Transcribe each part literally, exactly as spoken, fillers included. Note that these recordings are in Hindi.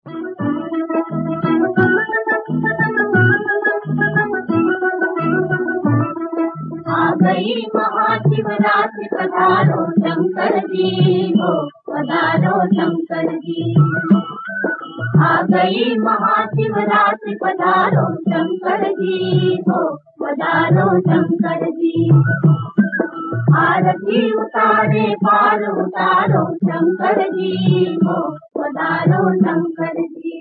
आ गई महाशिवरात्रि पधारो शंकर जी हो, पधारो शंकर जी। आ गई महाशिवरात्रि पधारो शंकर जी हो, पधारो शंकर जी। आरती उतारे पार उतारो शंकर जी हो, पधारो शंकर जी।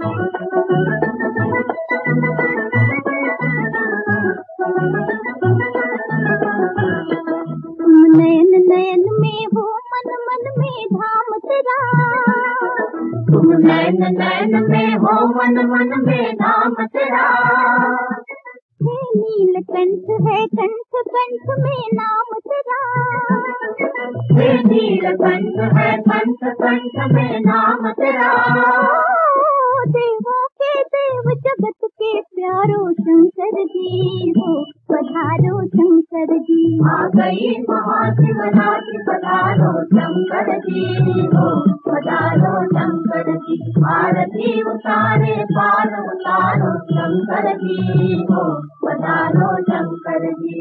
नैन नैन में हो मन मन में धाम तेरा, तुम नैन नैन में हो मन मन में धाम तेरा। हे नीलकंठ है कंठ कंठ में नाम तेरा, हे नीलकंठ है कंठ कंठ में नाम तेरा। देवों के देव जगत के प्यारो शंकर जी हो, पधारो शंकर जी। आ गई महाशिवरात्रि पधारो शंकर जी हो, पधारो शंकर जी। आरती उतारे पार उतारो शंकर जी हो, पधारो शंकर जी।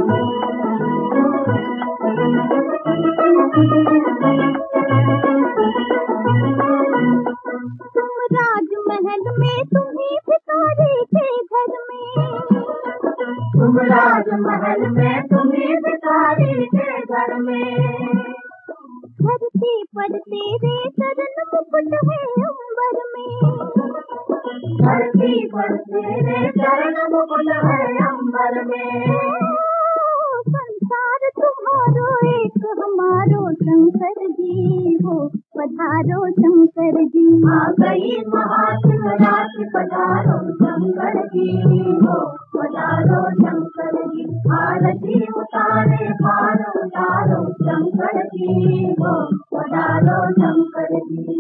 तुम राजमहल में तुम्ही सितारे के घर में, तुम राजमहल में तुम्ही सितारे के घर में। धरती पर तेरे चरण मुकुट है अंबर में, धरती पर तेरे चरण मुकुट है अंबर में। संसार तुम्हारो एक हमारो शंकर जी हो, पधारो शंकर जी। आ गई महाशिवरात्रि पधारो शंकर जी हो, पधारो शंकर जी। आरती उतारे पार उतारो शंकर जी हो, पधारो शंकर जी।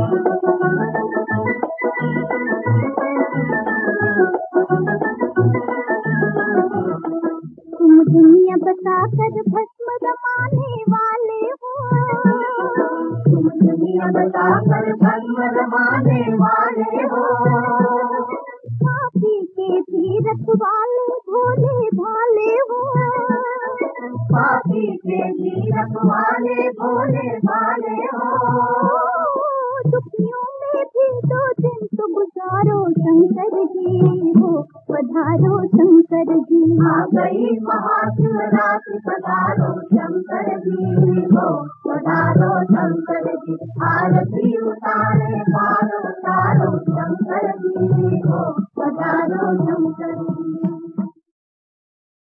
तुम दुनिया बसाकर भस्म रमाने वाले हो, तुम दुनिया बसाकर भस्म रमाने वाले हो। पापी के भी रखवाले भोले भाले हो, पापी के भी रखवाले भोले भाले हो। दुखियों में भी दो दिन तो गुजारो शंकर जी हो, पधारो शंकर जी। आ गई महाशिवरात्रि पधारो शंकर जी हो, पधारो शंकर जी। आरती उतारे पार उतारो शंकर जी हो, पधारो शंकर जी।